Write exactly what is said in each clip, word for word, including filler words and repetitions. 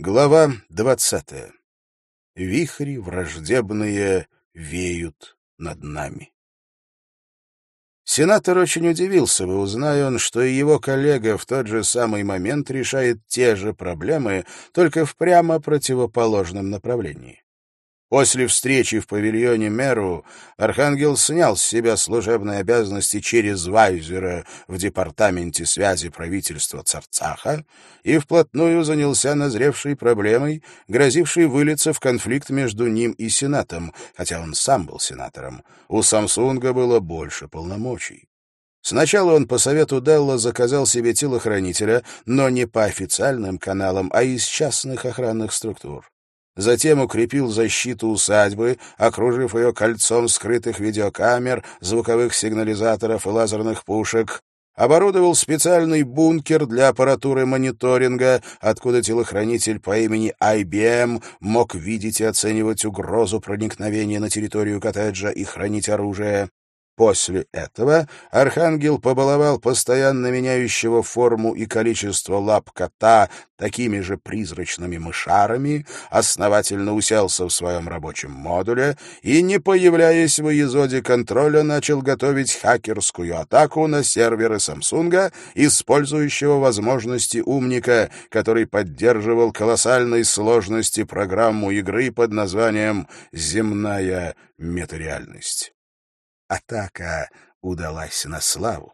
Глава двадцатая. Вихри враждебные веют над нами. Сенатор очень удивился бы, узная он, что и его коллега в тот же самый момент решает те же проблемы, только в прямо противоположном направлении. После встречи в павильоне Меру Архангел снял с себя служебные обязанности через вайзера в департаменте связи правительства Царцаха и вплотную занялся назревшей проблемой, грозившей вылиться в конфликт между ним и Сенатом, хотя он сам был сенатором. У Самсунга было больше полномочий. Сначала он по совету Делла заказал себе телохранителя, но не по официальным каналам, а из частных охранных структур. Затем укрепил защиту усадьбы, окружив ее кольцом скрытых видеокамер, звуковых сигнализаторов и лазерных пушек, оборудовал специальный бункер для аппаратуры мониторинга, откуда телохранитель по имени ай би эм мог видеть и оценивать угрозу проникновения на территорию коттеджа и хранить оружие. После этого Архангел побаловал постоянно меняющего форму и количество лап кота такими же призрачными мышарами, основательно уселся в своем рабочем модуле и, не появляясь в эпизоде контроля, начал готовить хакерскую атаку на серверы Самсунга, использующего возможности умника, который поддерживал колоссальной сложности программу игры под названием «Земная метареальность». Атака удалась на славу.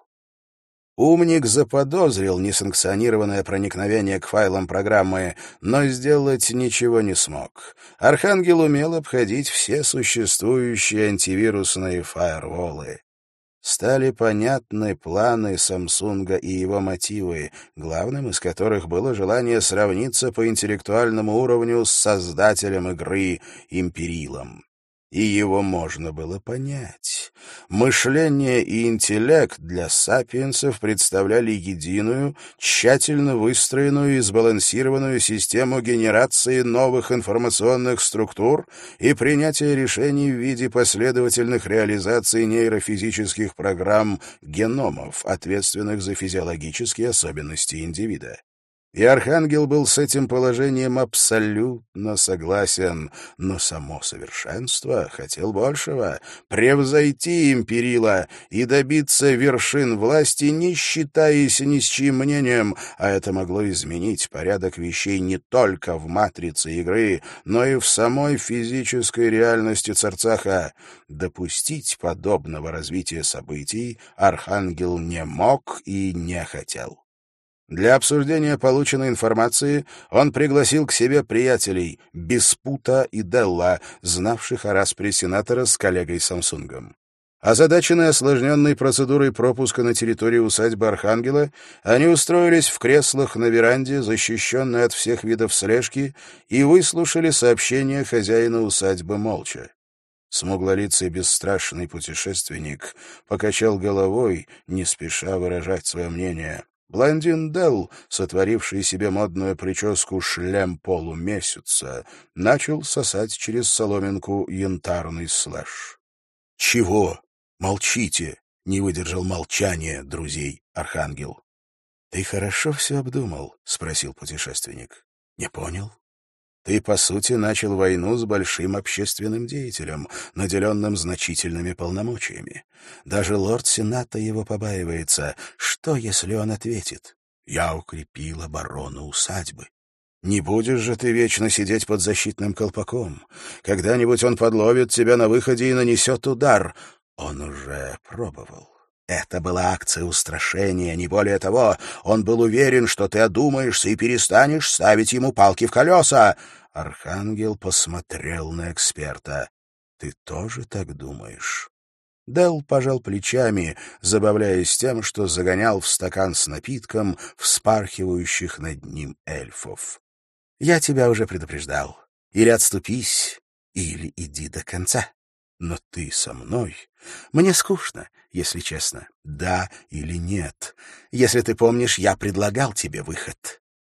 Умник заподозрил несанкционированное проникновение к файлам программы, но сделать ничего не смог. Архангел умел обходить все существующие антивирусные фаерволы. Стали понятны планы Самсунга и его мотивы, главным из которых было желание сравниться по интеллектуальному уровню с создателем игры Империлом. И его можно было понять. Мышление и интеллект для сапиенсов представляли единую, тщательно выстроенную и сбалансированную систему генерации новых информационных структур и принятия решений в виде последовательных реализаций нейрофизических программ геномов, ответственных за физиологические особенности индивида. И Архангел был с этим положением абсолютно согласен, но само совершенство хотел большего — превзойти Империла и добиться вершин власти, не считаясь ни с чьим мнением, а это могло изменить порядок вещей не только в матрице игры, но и в самой физической реальности Царцаха. Допустить подобного развития событий Архангел не мог и не хотел. Для обсуждения полученной информации он пригласил к себе приятелей Биспута и Делла, знавших о распре сенатора с коллегой Самсунгом. Озадаченные осложненной процедурой пропуска на территорию усадьбы Архангела, они устроились в креслах на веранде, защищенной от всех видов слежки, и выслушали сообщение хозяина усадьбы молча. Смуглолицый бесстрашный путешественник покачал головой, не спеша выражать свое мнение. Блондин Делл, сотворивший себе модную прическу шлем полумесяца, начал сосать через соломинку янтарный слэш. — Чего? Молчите! — не выдержал молчания друзей Архангел. — Ты хорошо все обдумал? — спросил путешественник. — Не понял. Ты, по сути, начал войну с большим общественным деятелем, наделенным значительными полномочиями. Даже лорд Сената его побаивается. Что, если он ответит? Я укрепил оборону усадьбы. Не будешь же ты вечно сидеть под защитным колпаком. Когда-нибудь он подловит тебя на выходе и нанесет удар. Он уже пробовал. Это была акция устрашения, не более того. Он был уверен, что ты одумаешься и перестанешь ставить ему палки в колеса. Архангел посмотрел на эксперта. Ты тоже так думаешь? Делл пожал плечами, забавляясь тем, что загонял в стакан с напитком вспархивающих над ним эльфов. Я тебя уже предупреждал. Или отступись, или иди до конца. Но ты со мной. Мне скучно, если честно. Да или нет. Если ты помнишь, я предлагал тебе выход.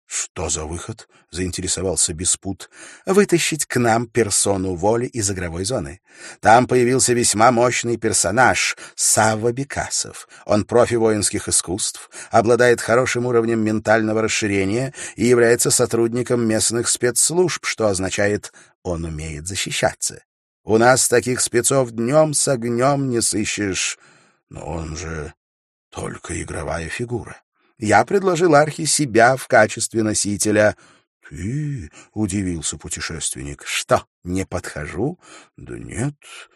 «Что за выход?» — заинтересовался Беспут. «Вытащить к нам персону воли из игровой зоны. Там появился весьма мощный персонаж — Савва Бекасов. Он профи воинских искусств, обладает хорошим уровнем ментального расширения и является сотрудником местных спецслужб, что означает, он умеет защищаться. У нас таких спецов днем с огнем не сыщешь. Но он же только игровая фигура. Я предложил Архи себя в качестве носителя». «Ты?» — удивился путешественник. «Что, не подхожу?» «Да нет,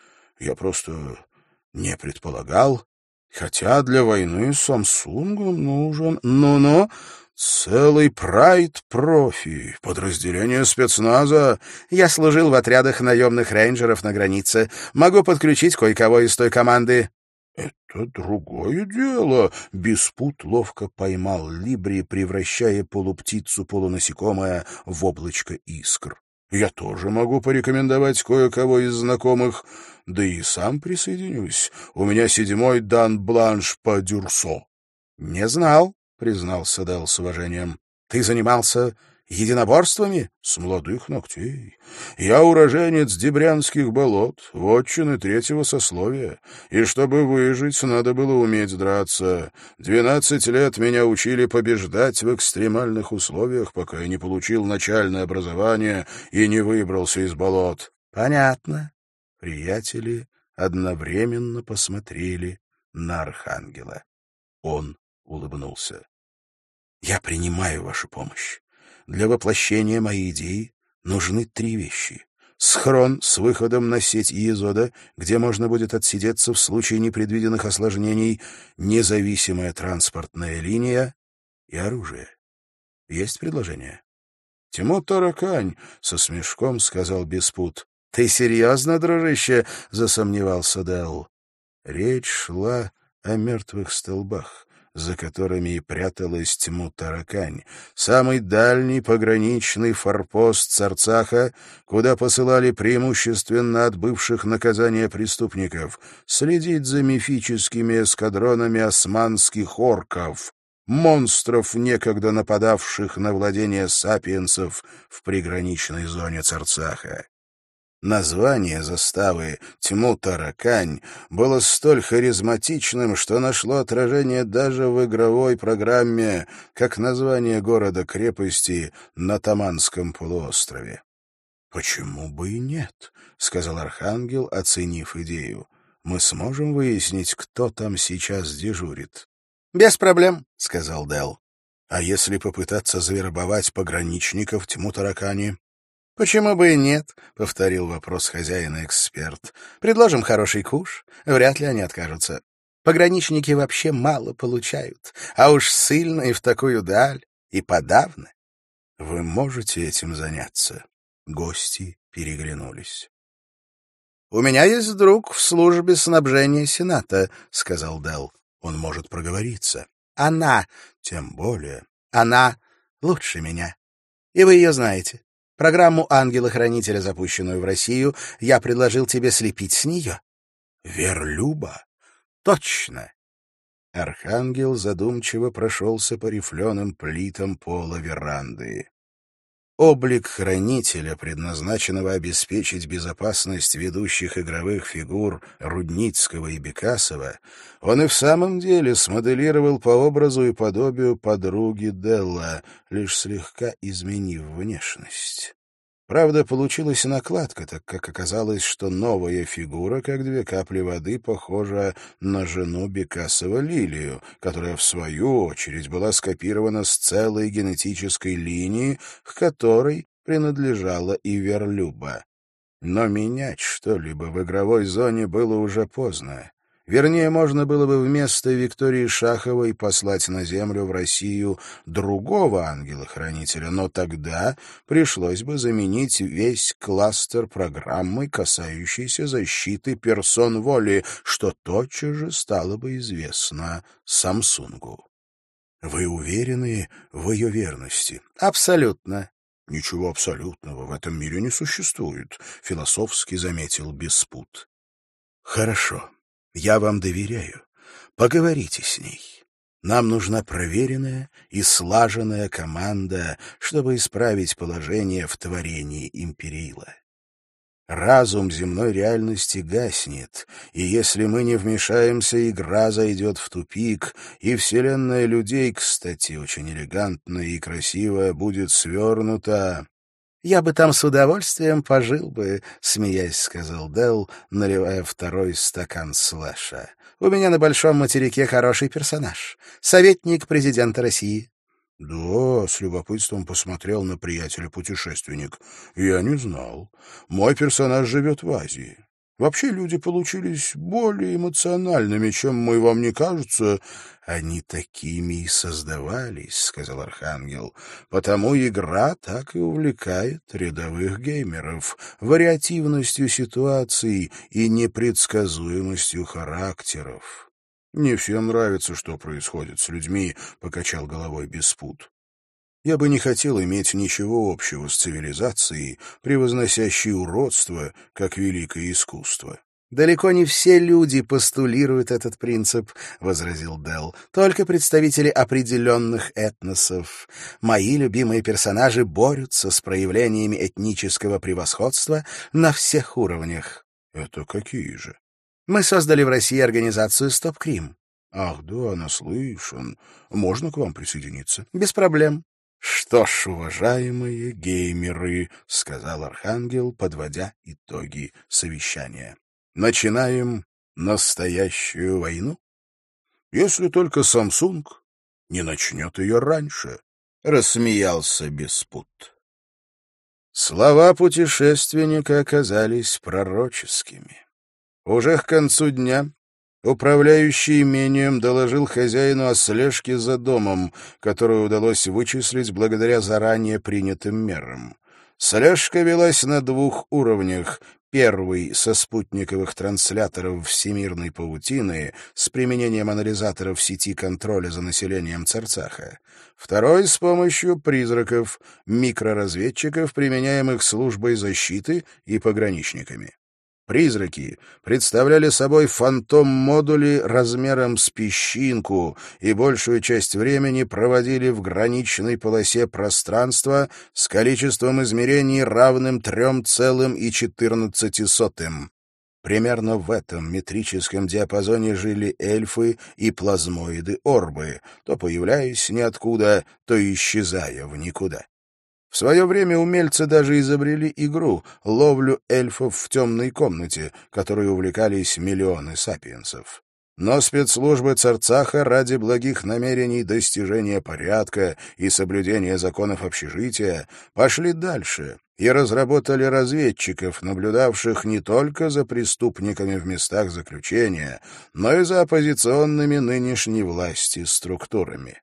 я просто не предполагал. Хотя для войны с Самсунгом нужен...» «Ну-ну?» «Целый прайд-профи, подразделение спецназа». «Я служил в отрядах наемных рейнджеров на границе. Могу подключить кое-кого из той команды». «Это другое дело!» — Беспут ловко поймал Либри, превращая полуптицу-полунасекомое в облачко искр. «Я тоже могу порекомендовать кое-кого из знакомых, да и сам присоединюсь. У меня седьмой дан бланш по дюрсо». «Не знал», — признался Дэл с уважением. «Ты занимался единоборствами?» «С молодых ногтей. Я уроженец Дебрянских болот, вотчины третьего сословия, и чтобы выжить, надо было уметь драться. Двенадцать лет меня учили побеждать в экстремальных условиях, пока я не получил начальное образование и не выбрался из болот». «Понятно». Приятели одновременно посмотрели на Архангела. Он улыбнулся. «Я принимаю вашу помощь. Для воплощения моей идеи нужны три вещи. Схрон с выходом на сеть Иезода, где можно будет отсидеться в случае непредвиденных осложнений, независимая транспортная линия и оружие. Есть предложение?» «Тимур Таракань», — со смешком сказал Беспут. «Ты серьезно, дружище?» — засомневался Дэл. Речь шла о мертвых столбах, за которыми и пряталась Тьму Таракань, самый дальний пограничный форпост Царцаха, куда посылали преимущественно отбывших наказания преступников, следить за мифическими эскадронами османских орков, монстров, некогда нападавших на владения сапиенсов в приграничной зоне Царцаха. Название заставы «Тьму Таракань» было столь харизматичным, что нашло отражение даже в игровой программе, как название города-крепости на Таманском полуострове. «Почему бы и нет?» — сказал Архангел, оценив идею. «Мы сможем выяснить, кто там сейчас дежурит». «Без проблем», — сказал Дэл. «А если попытаться завербовать пограничников Тьму Таракани?» «Почему бы и нет?» — повторил вопрос хозяина-эксперт. «Предложим хороший куш, вряд ли они откажутся. Пограничники вообще мало получают, а уж ссыльно и в такую даль, и подавно». «Вы можете этим заняться?» Гости переглянулись. «У меня есть друг в службе снабжения Сената», — сказал Дэл. «Он может проговориться». «Она, тем более, она лучше меня. И вы ее знаете. Программу «Ангела-хранителя», запущенную в Россию, я предложил тебе слепить с нее». «Верлюба?» «Точно». Архангел задумчиво прошелся по рифленым плитам пола веранды. Облик хранителя, предназначенного обеспечить безопасность ведущих игровых фигур Рудницкого и Бекасова, он и в самом деле смоделировал по образу и подобию подруги Делла, лишь слегка изменив внешность. Правда, получилась накладка, так как оказалось, что новая фигура, как две капли воды, похожа на жену Бекасова Лилию, которая, в свою очередь, была скопирована с целой генетической линии, к которой принадлежала и Верлюба. Но менять что-либо в игровой зоне было уже поздно. Вернее, можно было бы вместо Виктории Шаховой послать на Землю в Россию другого ангела-хранителя, но тогда пришлось бы заменить весь кластер программы, касающейся защиты персон воли, что тотчас же стало бы известно Самсунгу. «Вы уверены в ее верности?» «Абсолютно». «Ничего абсолютного в этом мире не существует», — философски заметил Беспут. «Хорошо. Я вам доверяю. Поговорите с ней. Нам нужна проверенная и слаженная команда, чтобы исправить положение в творении Империила. Разум земной реальности гаснет, и если мы не вмешаемся, игра зайдет в тупик, и вселенная людей, кстати, очень элегантная и красивая, будет свернута. «Я бы там с удовольствием пожил бы», — смеясь сказал Делл, наливая второй стакан слэша. «У меня на Большом материке хороший персонаж. Советник президента России». «Да», — с любопытством посмотрел на приятеля-путешественник. «Я не знал. Мой персонаж живет в Азии. Вообще люди получились более эмоциональными, чем мы, вам не кажется?» «Они такими и создавались», — сказал Архангел. «Потому игра так и увлекает рядовых геймеров вариативностью ситуаций и непредсказуемостью характеров». «Не всем нравится, что происходит с людьми», — покачал головой Беспут. «Я бы не хотел иметь ничего общего с цивилизацией, превозносящей уродство как великое искусство». «Далеко не все люди постулируют этот принцип», — возразил Делл. «Только представители определенных этносов. Мои любимые персонажи борются с проявлениями этнического превосходства на всех уровнях». «Это какие же?» «Мы создали в России организацию «Стоп Крим». «Ах, да, наслышан. Можно к вам присоединиться?» «Без проблем». «Что ж, уважаемые геймеры», — сказал Архангел, подводя итоги совещания. «Начинаем настоящую войну? Если только Samsung не начнет ее раньше», — рассмеялся Беспут. Слова путешественника оказались пророческими. Уже к концу дня управляющий имением доложил хозяину о слежке за домом, которую удалось вычислить благодаря заранее принятым мерам. Слежка велась на двух уровнях. Первый — со спутниковых трансляторов всемирной паутины с применением анализаторов сети контроля за населением Царцаха. Второй — с помощью призраков, микроразведчиков, применяемых службой защиты и пограничниками. Призраки представляли собой фантом-модули размером с песчинку и большую часть времени проводили в граничной полосе пространства с количеством измерений, равным трем целым и четырнадцати сотым. Примерно в этом метрическом диапазоне жили эльфы и плазмоиды-орбы, то появляясь ниоткуда, то исчезая в никуда. В свое время умельцы даже изобрели игру «Ловлю эльфов в темной комнате», которой увлекались миллионы сапиенсов. Но спецслужбы Царцаха ради благих намерений достижения порядка и соблюдения законов общежития пошли дальше и разработали разведчиков, наблюдавших не только за преступниками в местах заключения, но и за оппозиционными нынешней власти структурами.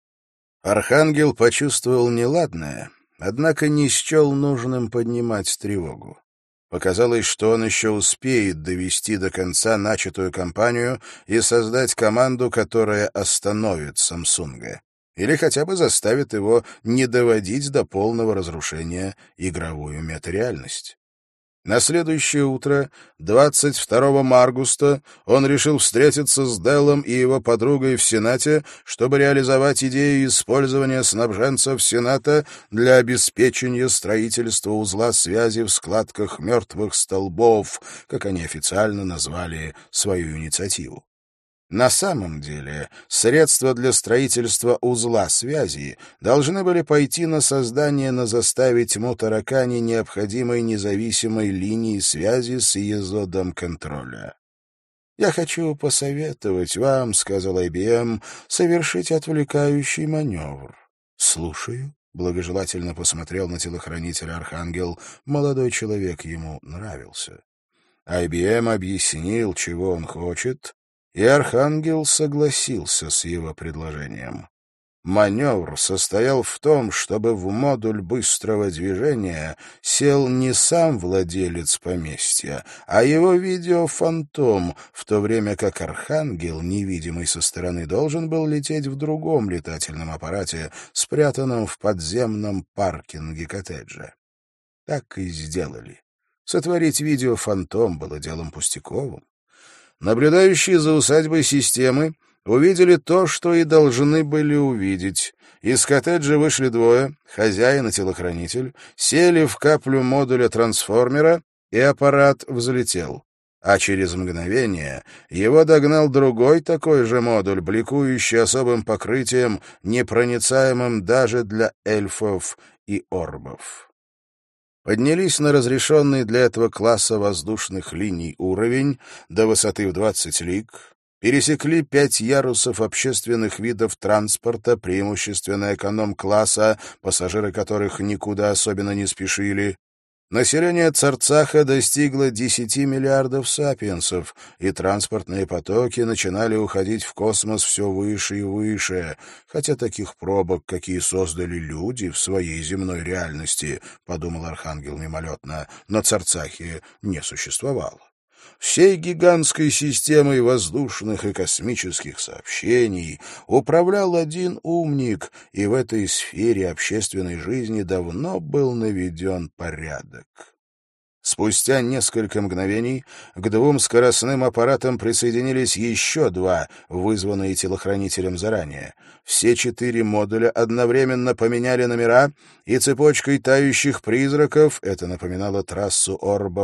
Архангел почувствовал неладное, однако не счел нужным поднимать тревогу. Показалось, что он еще успеет довести до конца начатую кампанию и создать команду, которая остановит Самсунга. Или хотя бы заставит его не доводить до полного разрушения игровую метареальность. На следующее утро, двадцать второго августа, он решил встретиться с Деллом и его подругой в Сенате, чтобы реализовать идею использования снабженцев Сената для обеспечения строительства узла связи в складках мертвых столбов, как они официально назвали свою инициативу. На самом деле, средства для строительства узла связи должны были пойти на создание на заставе Тьму-Таракани необходимой независимой линии связи с Иезодом контроля. «Я хочу посоветовать вам, — сказал ай би эм, — совершить отвлекающий маневр». «Слушаю», — благожелательно посмотрел на телохранителя Архангел. Молодой человек ему нравился. ай би эм объяснил, чего он хочет, и Архангел согласился с его предложением. Маневр состоял в том, чтобы в модуль быстрого движения сел не сам владелец поместья, а его видеофантом, в то время как Архангел, невидимый со стороны, должен был лететь в другом летательном аппарате, спрятанном в подземном паркинге коттеджа. Так и сделали. Сотворить видеофантом было делом пустяковым. Наблюдающие за усадьбой системы увидели то, что и должны были увидеть. Из коттеджа вышли двое, хозяин и телохранитель, сели в каплю модуля трансформера, и аппарат взлетел. А через мгновение его догнал другой такой же модуль, бликующий особым покрытием, непроницаемым даже для эльфов и орбов. Поднялись на разрешенный для этого класса воздушных линий уровень до высоты в двадцать лиг, пересекли пять ярусов общественных видов транспорта, преимущественно эконом-класса, пассажиры которых никуда особенно не спешили. Население Царцаха достигло десяти миллиардов сапиенсов, и транспортные потоки начинали уходить в космос все выше и выше, хотя таких пробок, какие создали люди в своей земной реальности, подумал Архангел мимолетно, на Царцахе не существовало. Всей гигантской системой воздушных и космических сообщений управлял один умник, и в этой сфере общественной жизни давно был наведен порядок. Спустя несколько мгновений к двум скоростным аппаратам присоединились еще два, вызванные телохранителем заранее. Все четыре модуля одновременно поменяли номера, и цепочкой тающих призраков, это напоминало трассу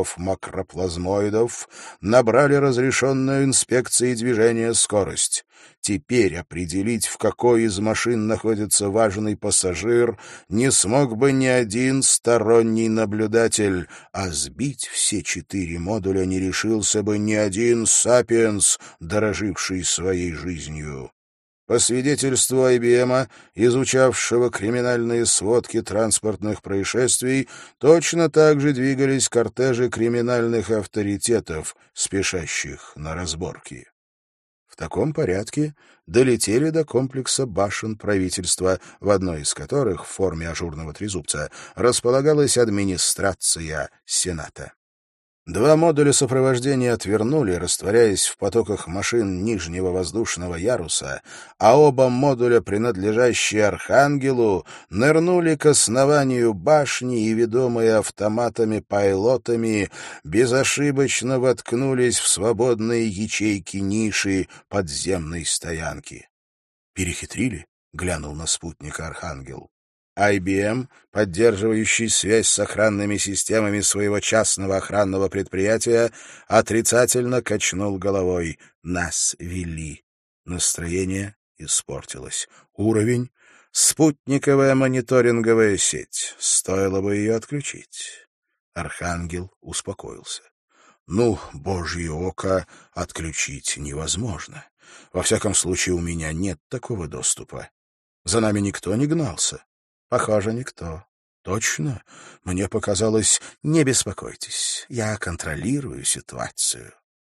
орбов-макроплазмоидов, набрали разрешенную инспекцией движения скорость. Теперь определить, в какой из машин находится важный пассажир, не смог бы ни один сторонний наблюдатель, а сбить все четыре модуля не решился бы ни один сапиенс, дороживший своей жизнью. По свидетельству ай би эм, изучавшего криминальные сводки транспортных происшествий, точно так же двигались кортежи криминальных авторитетов, спешащих на разборки. В таком порядке долетели до комплекса башен правительства, в одной из которых, в форме ажурного трезубца, располагалась администрация Сената. Два модуля сопровождения отвернули, растворяясь в потоках машин нижнего воздушного яруса, а оба модуля, принадлежащие Архангелу, нырнули к основанию башни и, ведомые автоматами-пайлотами, безошибочно воткнулись в свободные ячейки ниши подземной стоянки. «Перехитрили?» — глянул на спутника Архангел. ай би эм, поддерживающий связь с охранными системами своего частного охранного предприятия, отрицательно качнул головой. Нас вели. Настроение испортилось. Уровень — спутниковая мониторинговая сеть. Стоило бы ее отключить. Архангел успокоился. Ну, божье око отключить невозможно. Во всяком случае, у меня нет такого доступа. За нами никто не гнался. Похоже, никто. Точно? Мне показалось, не беспокойтесь, я контролирую ситуацию.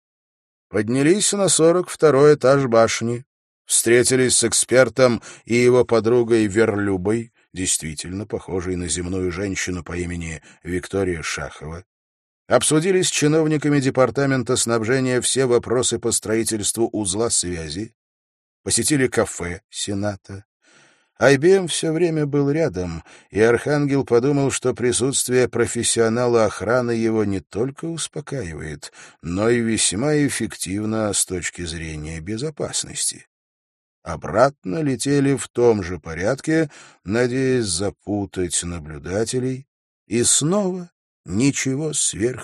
Поднялись на сорок второй этаж башни, встретились с экспертом и его подругой Верлюбой, действительно похожей на земную женщину по имени Виктория Шахова. Обсудили с чиновниками департамента снабжения все вопросы по строительству узла связи, посетили кафе Сената. ай би эм все время был рядом, и Архангел подумал, что присутствие профессионала охраны его не только успокаивает, но и весьма эффективно с точки зрения безопасности. Обратно летели в том же порядке, надеясь запутать наблюдателей, и снова ничего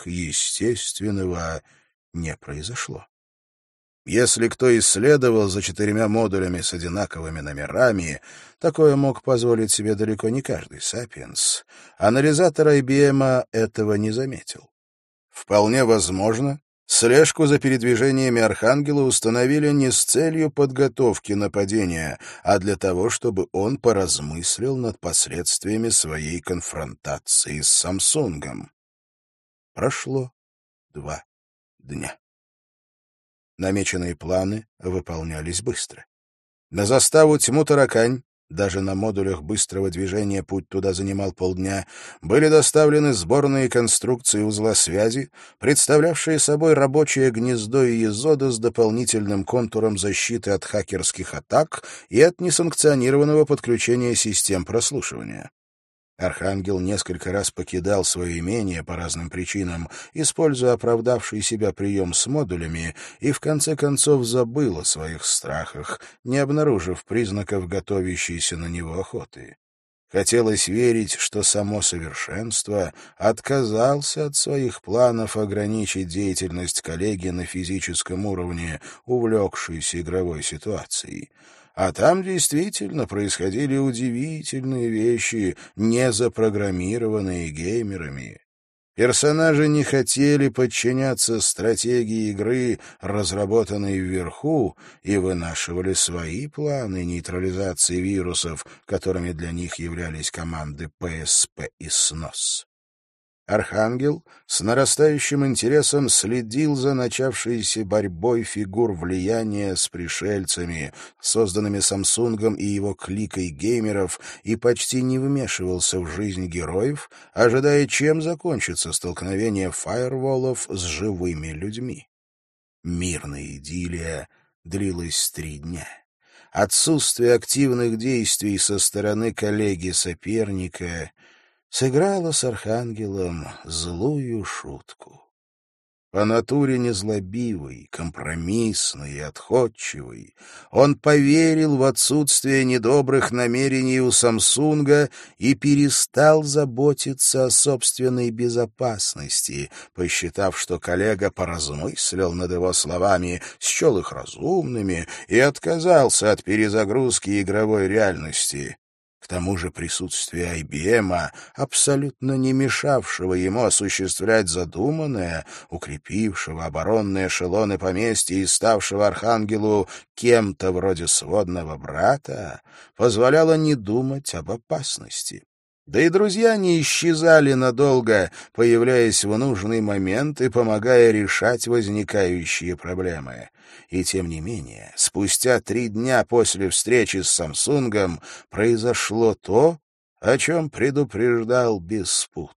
сверхъестественного не произошло. Если кто исследовал за четырьмя модулями с одинаковыми номерами, такое мог позволить себе далеко не каждый сапиенс. Анализатор ай би эм этого не заметил. Вполне возможно, слежку за передвижениями Архангела установили не с целью подготовки нападения, а для того, чтобы он поразмыслил над последствиями своей конфронтации с Самсунгом. Прошло два дня. Намеченные планы выполнялись быстро. На заставу Тьму-Таракань, даже на модулях быстрого движения путь туда занимал полдня, были доставлены сборные конструкции узла связи, представлявшие собой рабочее гнездо Иезода с дополнительным контуром защиты от хакерских атак и от несанкционированного подключения систем прослушивания. Архангел несколько раз покидал свое имение по разным причинам, используя оправдавший себя прием с модулями, и в конце концов забыл о своих страхах, не обнаружив признаков готовящейся на него охоты. Хотелось верить, что само совершенство отказался от своих планов ограничить деятельность коллеги на физическом уровне, увлекшейся игровой ситуацией. А там действительно происходили удивительные вещи, не запрограммированные геймерами. Персонажи не хотели подчиняться стратегии игры, разработанной вверху, и вынашивали свои планы нейтрализации вирусов, которыми для них являлись команды пэ эс пэ и снос. Архангел с нарастающим интересом следил за начавшейся борьбой фигур влияния с пришельцами, созданными Самсунгом и его кликой геймеров, и почти не вмешивался в жизнь героев, ожидая, чем закончится столкновение фаерволов с живыми людьми. Мирная идиллия длилась три дня. Отсутствие активных действий со стороны коллеги-соперника сыграла с Архангелом злую шутку. По натуре незлобивый, компромиссный и отходчивый, он поверил в отсутствие недобрых намерений у Самсунга и перестал заботиться о собственной безопасности, посчитав, что коллега поразмыслил над его словами, счел их разумными и отказался от перезагрузки игровой реальности. К тому же присутствие ай би эм, абсолютно не мешавшего ему осуществлять задуманное, укрепившего оборонные эшелоны поместья и ставшего Архангелу кем-то вроде сводного брата, позволяло не думать об опасности. Да и друзья не исчезали надолго, появляясь в нужный момент и помогая решать возникающие проблемы. И тем не менее, спустя три дня после встречи с Самсунгом произошло то, о чем предупреждал Беспут.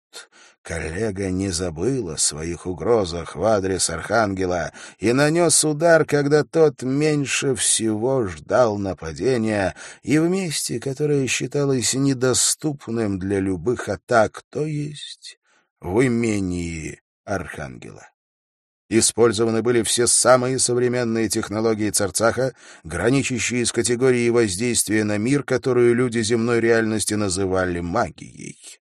Коллега не забыл о своих угрозах в адрес Архангела и нанес удар, когда тот меньше всего ждал нападения, и в месте, которое считалось недоступным для любых атак, то есть в имении Архангела. Использованы были все самые современные технологии Царцаха, граничащие с категорией воздействия на мир, которую люди земной реальности называли магией.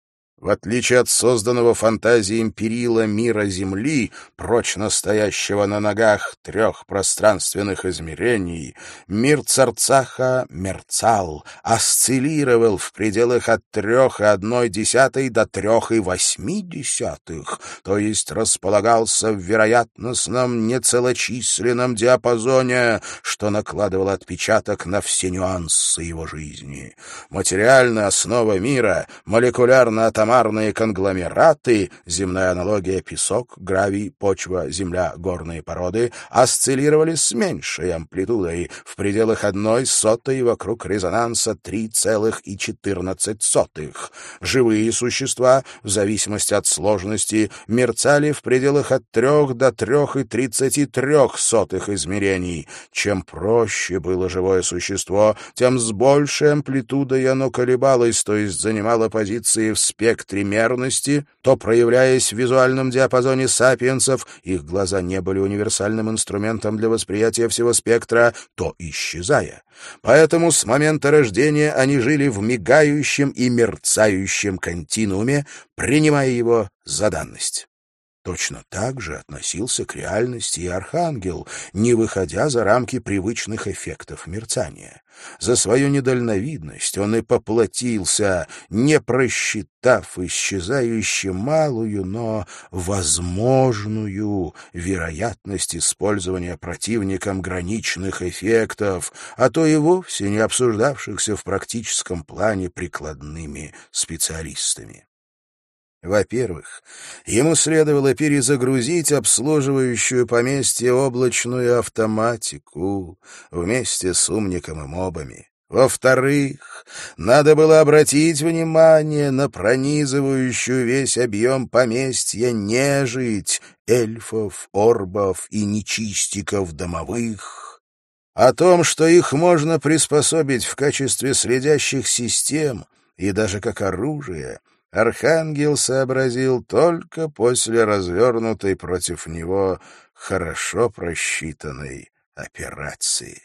В отличие от созданного фантазией Империла мира Земли, прочно стоящего на ногах трех пространственных измерений, мир Царцаха мерцал, осциллировал в пределах от трех и одной десятой до трех и восьми десятых, то есть располагался в вероятностном нецелочисленном диапазоне, что накладывало отпечаток на все нюансы его жизни. Материальная основа мира, молекулярно-атомарная Марные конгломераты, земная аналогия песок, гравий, почва, земля, горные породы, осциллировали с меньшей амплитудой в пределах одной сотой вокруг резонанса три целых и четырнадцать сотых. Живые существа, в зависимости от сложности, мерцали в пределах от трех до трех и тридцати трех сотых измерений. Чем проще было живое существо, тем с большей амплитудой оно колебалось, то есть занимало позиции в спектре мерности, то, проявляясь в визуальном диапазоне сапиенсов, их глаза не были универсальным инструментом для восприятия всего спектра, то исчезая. Поэтому с момента рождения они жили в мигающем и мерцающем континууме, принимая его за данность. Точно так же относился к реальности и Архангел, не выходя за рамки привычных эффектов мерцания. За свою недальновидность он и поплатился, не просчитав исчезающе малую, но возможную вероятность использования противником граничных эффектов, а то и вовсе не обсуждавшихся в практическом плане прикладными специалистами. Во-первых, ему следовало перезагрузить обслуживающую поместье облачную автоматику вместе с умником и мобами. Во-вторых, надо было обратить внимание на пронизывающую весь объем поместья нежить, эльфов, орбов и нечистиков домовых. О том, что их можно приспособить в качестве следящих систем и даже как оружие Архангел сообразил только после развернутой против него хорошо просчитанной операции.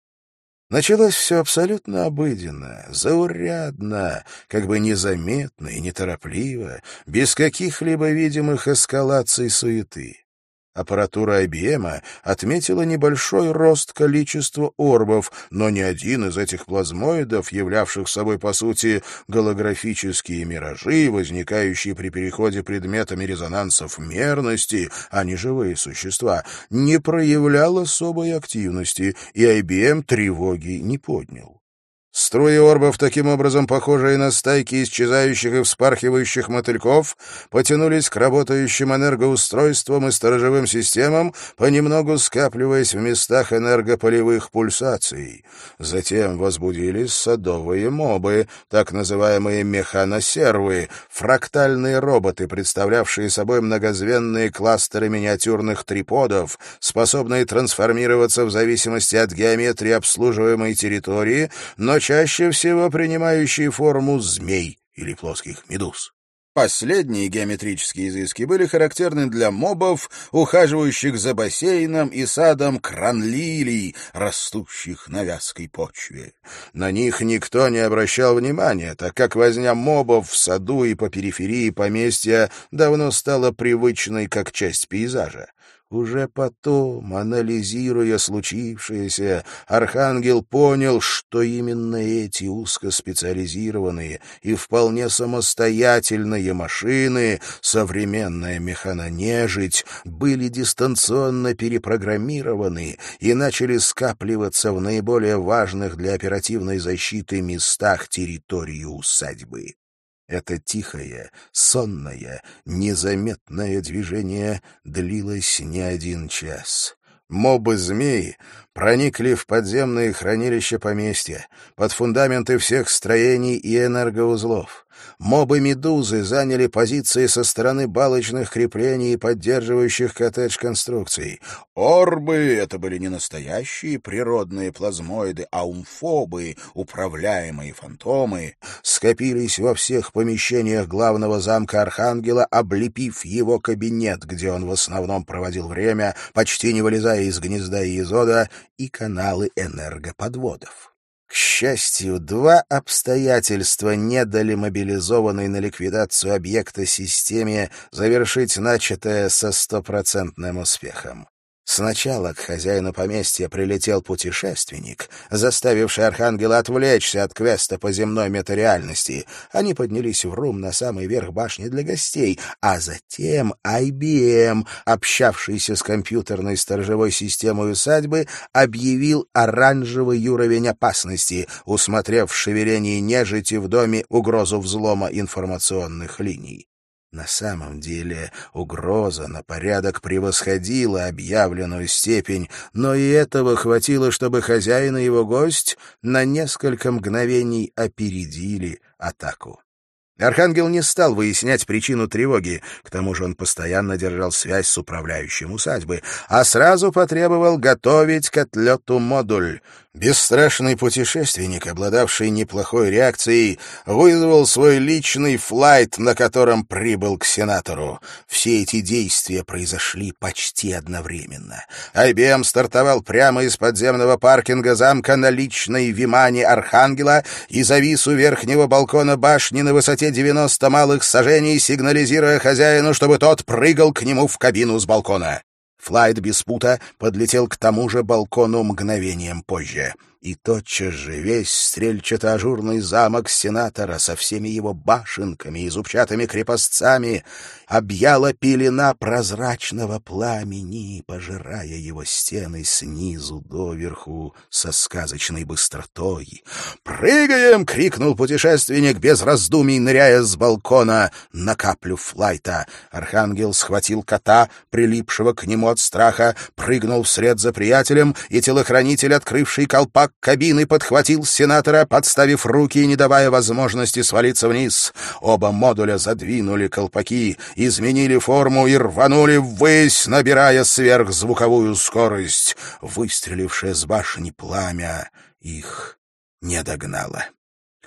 Началось все абсолютно обыденно, заурядно, как бы незаметно и неторопливо, без каких-либо видимых эскалаций суеты. Аппаратура ай би эм отметила небольшой рост количества орбов, но ни один из этих плазмоидов, являвших собой, по сути, голографические миражи, возникающие при переходе предметами резонансов мерности, а не живые существа, не проявлял особой активности, и ай би эм тревоги не поднял. Струи орбов, таким образом похожие на стайки исчезающих и вспархивающих мотыльков, потянулись к работающим энергоустройствам и сторожевым системам, понемногу скапливаясь в местах энергополевых пульсаций. Затем возбудились садовые мобы, так называемые механосервы, фрактальные роботы, представлявшие собой многозвенные кластеры миниатюрных триподов, способные трансформироваться в зависимости от геометрии обслуживаемой территории, но чаще всего принимающие форму змей или плоских медуз. Последние геометрические изыски были характерны для мобов, ухаживающих за бассейном и садом кранлилий, растущих на вязкой почве. На них никто не обращал внимания, так как возня мобов в саду и по периферии поместья давно стала привычной как часть пейзажа. Уже потом, анализируя случившееся, Архангел понял, что именно эти узкоспециализированные и вполне самостоятельные машины, современная механонежить, были дистанционно перепрограммированы и начали скапливаться в наиболее важных для оперативной защиты местах территории усадьбы. Это тихое, сонное, незаметное движение длилось не один час. Мобы-змеи проникли в подземные хранилища поместья, под фундаменты всех строений и энергоузлов. Мобы-медузы заняли позиции со стороны балочных креплений и поддерживающих коттедж-конструкций. Орбы — это были не настоящие природные плазмоиды, а умфобы, управляемые фантомы, скопились во всех помещениях главного замка Архангела, облепив его кабинет, где он в основном проводил время, почти не вылезая из гнезда и изода, и каналы энергоподводов. К счастью, два обстоятельства не дали мобилизованной на ликвидацию объекта системе завершить начатое со стопроцентным успехом. Сначала к хозяину поместья прилетел путешественник, заставивший Архангела отвлечься от квеста по земной метареальности. Они поднялись в рум на самый верх башни для гостей, а затем ай би эм, общавшийся с компьютерной сторожевой системой усадьбы, объявил оранжевый уровень опасности, усмотрев в шевелении нежити в доме угрозу взлома информационных линий. На самом деле угроза на порядок превосходила объявленную степень, но и этого хватило, чтобы хозяин и его гость на несколько мгновений опередили атаку. Архангел не стал выяснять причину тревоги, к тому же он постоянно держал связь с управляющим усадьбы, а сразу потребовал готовить к отлету модуль. Бесстрашный путешественник, обладавший неплохой реакцией, вызвал свой личный флайт, на котором прибыл к сенатору. Все эти действия произошли почти одновременно. ай би эм стартовал прямо из подземного паркинга замка на личной вимане Архангела и завис у верхнего балкона башни на высоте девяносто малых сажений, сигнализируя хозяину, чтобы тот прыгал к нему в кабину с балкона. Флайт без пута подлетел к тому же балкону мгновением позже. И тотчас же весь стрельчато-ажурный замок сенатора со всеми его башенками и зубчатыми крепостцами объяла пелена прозрачного пламени, пожирая его стены снизу доверху со сказочной быстротой. «Прыгаем!» — крикнул путешественник, без раздумий ныряя с балкона на каплю флайта. Архангел схватил кота, прилипшего к нему от страха, прыгнул вслед за приятелем, и телохранитель, открывший колпак кабины, подхватил сенатора, подставив руки и не давая возможности свалиться вниз. Оба модуля задвинули колпаки, изменили форму и рванули ввысь, набирая сверхзвуковую скорость. Выстрелившее с башни пламя их не догнало.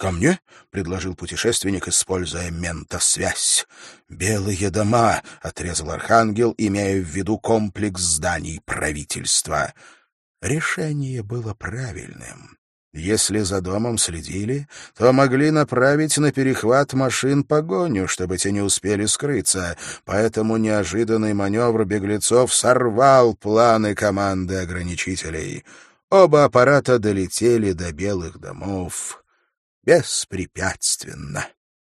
«Ко мне?» — предложил путешественник, используя ментосвязь. «Белые дома», — отрезал Архангел, имея в виду комплекс зданий правительства. Решение было правильным. Если за домом следили, то могли направить на перехват машин погоню, чтобы те не успели скрыться, поэтому неожиданный маневр беглецов сорвал планы команды ограничителей. Оба аппарата долетели до Белых домов беспрепятственно.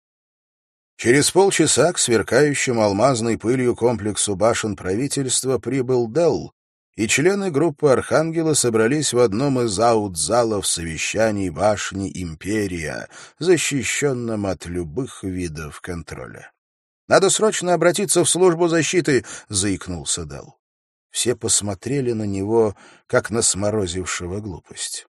Через полчаса к сверкающему алмазной пылью комплексу башен правительства прибыл Делл, и члены группы Архангела собрались в одном из аут-залов совещаний башни «Империя», защищенном от любых видов контроля. «Надо срочно обратиться в службу защиты», — заикнулся Делл. Все посмотрели на него, как на сморозившего глупость.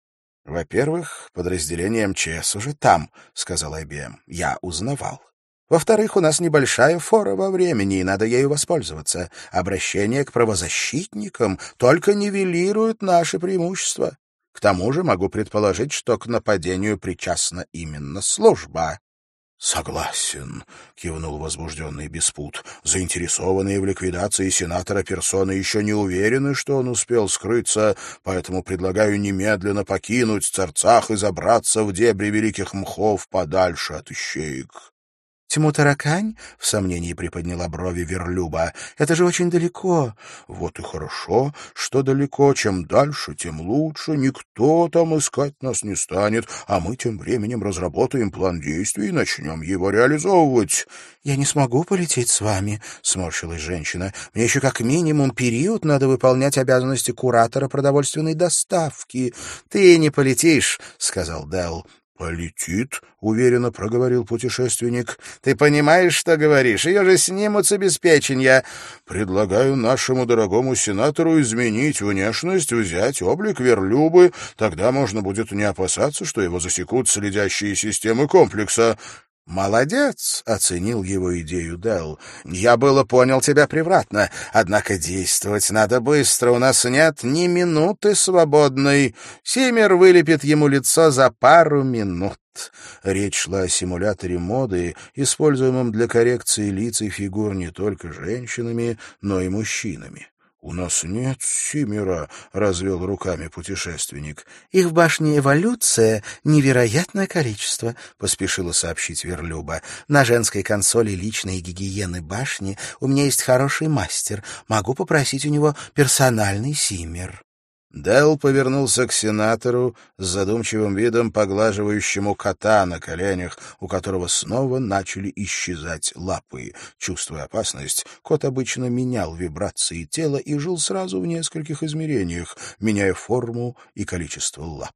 «Во-первых, подразделение эм че эс уже там», — сказал ай би эм. «Я узнавал. Во-вторых, у нас небольшая фора во времени, и надо ею воспользоваться. Обращение к правозащитникам только нивелирует наши преимущества. К тому же могу предположить, что к нападению причастна именно служба». «Согласен», — кивнул возбужденный Беспут. «Заинтересованные в ликвидации сенатора персоны еще не уверены, что он успел скрыться, поэтому предлагаю немедленно покинуть Царцах и забраться в дебри великих мхов подальше от ищеек». «Тьму-таракань?» — в сомнении приподняла брови Верлюба. «Это же очень далеко». «Вот и хорошо, что далеко. Чем дальше, тем лучше. Никто там искать нас не станет, а мы тем временем разработаем план действий и начнем его реализовывать». «Я не смогу полететь с вами», — сморщилась женщина. «Мне еще как минимум период надо выполнять обязанности куратора продовольственной доставки». «Ты не полетишь», — сказал Делл. «Полетит», — уверенно проговорил путешественник. «Ты понимаешь, что говоришь? Ее же снимут с обеспечения». «Предлагаю нашему дорогому сенатору изменить внешность, взять облик Верлюбы. Тогда можно будет не опасаться, что его засекут следящие системы комплекса». «Молодец!» — оценил его идею Делл. «Я было понял тебя превратно, однако действовать надо быстро, у нас нет ни минуты свободной. Симмер вылепит ему лицо за пару минут». Речь шла о симуляторе моды, используемом для коррекции лиц и фигур не только женщинами, но и мужчинами. «У нас нет Симмера», — развел руками путешественник. «Их в башне «Эволюция» невероятное количество», — поспешила сообщить Верлюба. «На женской консоли личной гигиены башни у меня есть хороший мастер. Могу попросить у него персональный Симмер». Делл повернулся к сенатору с задумчивым видом, поглаживающему кота на коленях, у которого снова начали исчезать лапы. Чувствуя опасность, кот обычно менял вибрации тела и жил сразу в нескольких измерениях, меняя форму и количество лап.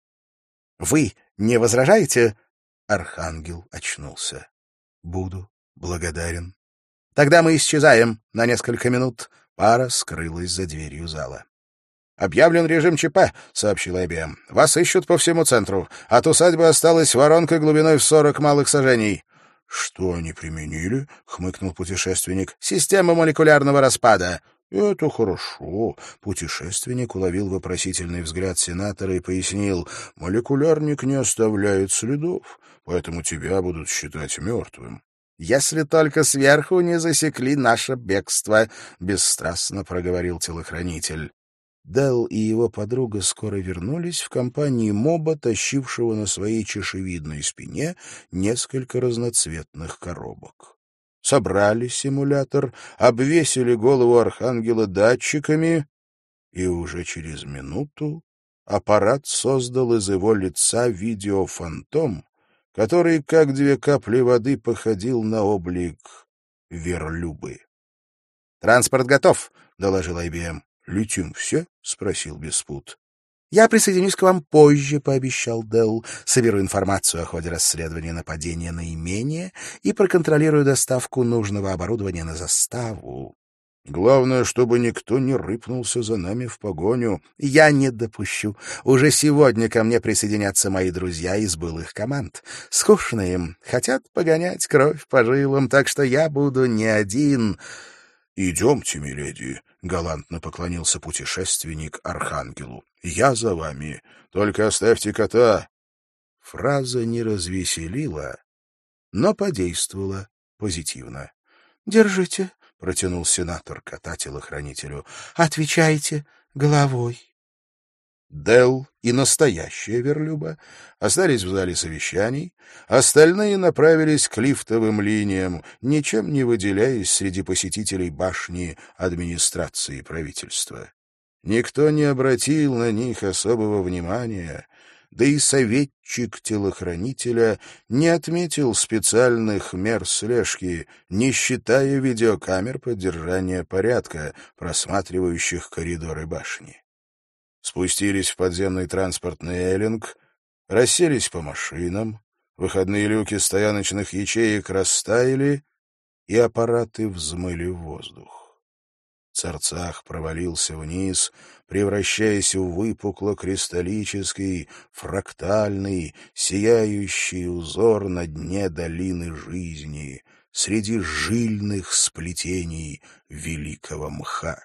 «Вы не возражаете?» Архангел очнулся. «Буду благодарен». «Тогда мы исчезаем на несколько минут». Пара скрылась за дверью зала. «Объявлен режим ЧП», — сообщил ай би эм. «Вас ищут по всему центру. От усадьбы осталась воронка глубиной в сорок малых сажений». «Что они применили?» — хмыкнул путешественник. «Система молекулярного распада». «Это хорошо». Путешественник уловил вопросительный взгляд сенатора и пояснил. «Молекулярник не оставляет следов, поэтому тебя будут считать мертвым». «Если только сверху не засекли наше бегство», — бесстрастно проговорил телохранитель. Делл и его подруга скоро вернулись в компании моба, тащившего на своей чешевидной спине несколько разноцветных коробок. Собрали симулятор, обвесили голову Архангела датчиками, и уже через минуту аппарат создал из его лица видеофантом, который, как две капли воды, походил на облик Верлюбы. «Транспорт готов», — доложил ай би эм. «Летим все?» — спросил Беспут. «Я присоединюсь к вам позже», — пообещал Делл. «Соберу информацию о ходе расследования нападения на имение и проконтролирую доставку нужного оборудования на заставу». «Главное, чтобы никто не рыпнулся за нами в погоню». «Я не допущу. Уже сегодня ко мне присоединятся мои друзья из былых команд. Скучно им, хотят погонять кровь по жилам, так что я буду не один». «Идемте, миледи», — галантно поклонился путешественник Архангелу. «Я за вами. Только оставьте кота Фраза не развеселила, но подействовала позитивно. — Держите, — протянул сенатор кота-телохранителю, — отвечайте головой. Делл и настоящая Верлюба остались в зале совещаний, остальные направились к лифтовым линиям, ничем не выделяясь среди посетителей башни администрации правительства. Никто не обратил на них особого внимания, да и советчик телохранителя не отметил специальных мер слежки, не считая видеокамер поддержания порядка, просматривающих коридоры башни. Спустились в подземный транспортный эллинг, расселись по машинам, выходные люки стояночных ячеек растаяли, и аппараты взмыли в воздух. Царцах провалился вниз, превращаясь в выпукло-кристаллический, фрактальный, сияющий узор на дне долины жизни, среди жильных сплетений великого мха.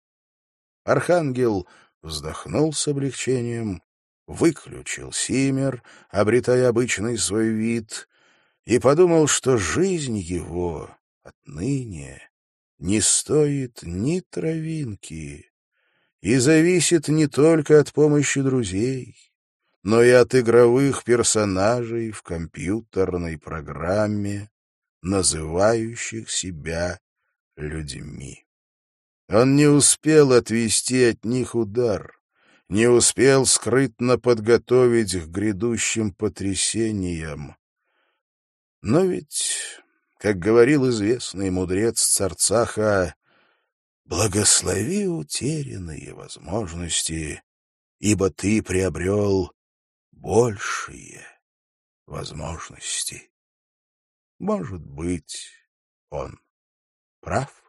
Архангел вздохнул с облегчением, выключил симмер, обретая обычный свой вид, и подумал, что жизнь его отныне не стоит ни травинки и зависит не только от помощи друзей, но и от игровых персонажей в компьютерной программе, называющих себя людьми. Он не успел отвести от них удар, не успел скрытно подготовить к грядущим потрясениям. Но ведь, как говорил известный мудрец Царцаха, «Благослови утерянные возможности, ибо ты приобрел большие возможности». Может быть, он прав.